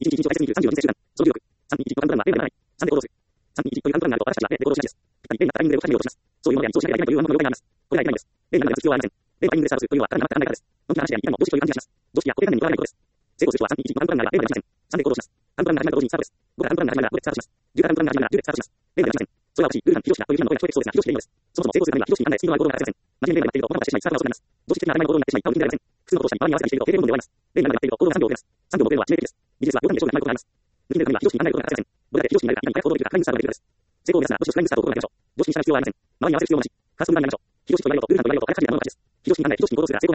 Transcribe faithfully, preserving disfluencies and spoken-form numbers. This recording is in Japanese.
いちにちいちにちを大切にするさんじゅうよにせん習慣。そのじゅうろく。さんにいちカウントランナー、レベルなな。さんで行動する。さんにいちというカウントランナーと私たちはレベル行動しないです。ぴったり、レベルなったタイミングで動作に落とします。そういうものではにそうしなければいけないという暗黙の了解があります。これがいけないんです。レベルななでは必要はありません。レベルタイミングでスタートするというのはただなまった考え方です。のんきな話であり、いかにも常識という感じがします。常識や固定観念にとらわれないことです。成功する人はさんにいちのカウントランナーがレベルがありません。さんで行動します。カウントランナーが始まると同時にスタートです。ごがカウントランナーが始まるがごでスタートします。じゅうがカウントランナーが始まるがじゅうでスタートします。レベルがありません。それは私、ルーラン、ヒロシがという日の声が聞こえてきそうですが、ヒロシでいいのです。そもそも成功するためにはヒロシに案内スピードな行動が欠かせません。真面目にレベルになっていると、このまましてしまい、スタートが遅くなります。常識的な曖昧な行動になってしまい、パウンではありません。複数のことをしたり、場に合わせたりしていると、定例論で終わります。レベルななでやっていると、行動がさんびょう遅れます。さんびょう遅れるのは致命的です。技術はよんで勝負で決まることがあります。抜き出るためにはヒロシに案内ることが欠かせません。どれだけヒロシになるか、いかに早く行動できるか、フライングスタートができるかです。成功を目指すなら、どしどしフライングスタートを心がけましょう。常識に従う必要はありません。周りに合わせる必要もなし。カーストになりましょう。ヒロシと言われると、ルーランと言われると、あらかじめやるものばかりです。ヒロシに案内、ヒロシに行動するが成功